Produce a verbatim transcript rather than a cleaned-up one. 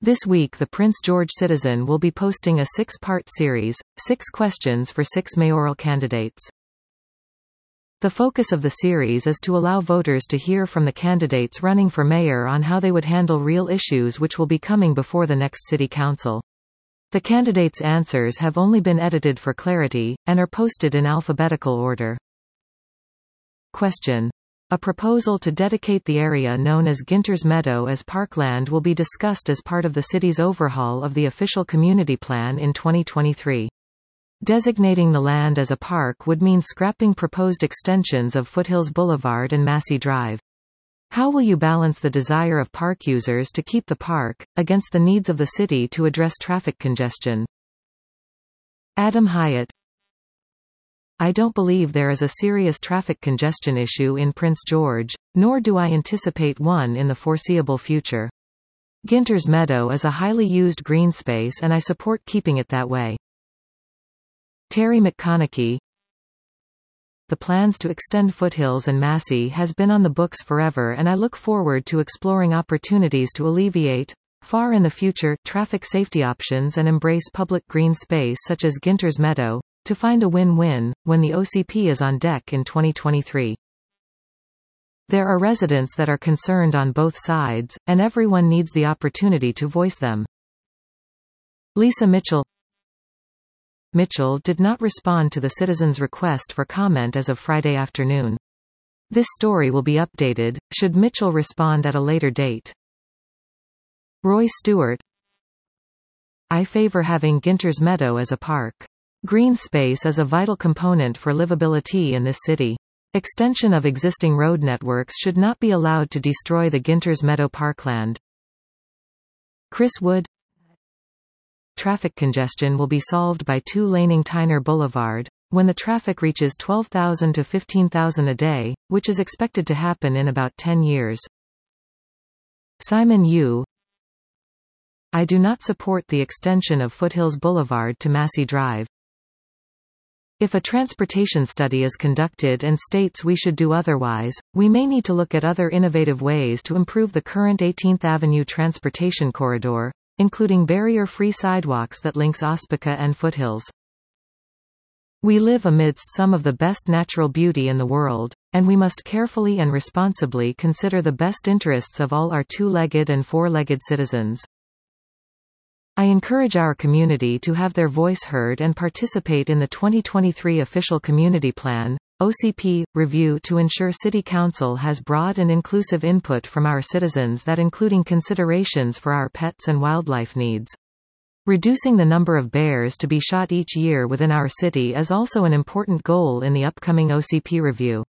This week the Prince George Citizen will be posting a six-part series, six questions for six mayoral candidates. The focus of the series is to allow voters to hear from the candidates running for mayor on how they would handle real issues which will be coming before the next city council. The candidates' answers have only been edited for clarity, and are posted in alphabetical order. Question. A proposal to dedicate the area known as Ginter's Meadow as parkland will be discussed as part of the city's overhaul of the official community plan in twenty twenty-three. Designating the land as a park would mean scrapping proposed extensions of Foothills Boulevard and Massey Drive. How will you balance the desire of park users to keep the park, against the needs of the city to address traffic congestion? Adam Hyatt. I don't believe there is a serious traffic congestion issue in Prince George, nor do I anticipate one in the foreseeable future. Ginter's Meadow is a highly used green space and I support keeping it that way. Terry McConaughey. The plans to extend Foothills and Massey has been on the books forever and I look forward to exploring opportunities to alleviate, far in the future, traffic safety options and embrace public green space such as Ginter's Meadow, to find a win-win, when the O C P is on deck in twenty twenty-three. There are residents that are concerned on both sides, and everyone needs the opportunity to voice them. Lisa Mitchell. Mitchell did not respond to the citizens' request for comment as of Friday afternoon. This story will be updated, should Mitchell respond at a later date. Roy Stewart. I favor having Ginter's Meadow as a park. Green space is a vital component for livability in this city. Extension of existing road networks should not be allowed to destroy the Ginter's Meadow parkland. Chris Wood. Traffic congestion will be solved by two-laning Tyner Boulevard, when the traffic reaches twelve thousand to fifteen thousand a day, which is expected to happen in about ten years. Simon Yu. I do not support the extension of Foothills Boulevard to Massey Drive. If a transportation study is conducted and states we should do otherwise, we may need to look at other innovative ways to improve the current eighteenth Avenue transportation corridor, including barrier-free sidewalks that links Ospika and Foothills. We live amidst some of the best natural beauty in the world, and we must carefully and responsibly consider the best interests of all our two-legged and four-legged citizens. I encourage our community to have their voice heard and participate in the twenty twenty-three Official Community Plan, O C P, review to ensure City Council has broad and inclusive input from our citizens that including considerations for our pets and wildlife needs. Reducing the number of bears to be shot each year within our city is also an important goal in the upcoming O C P review.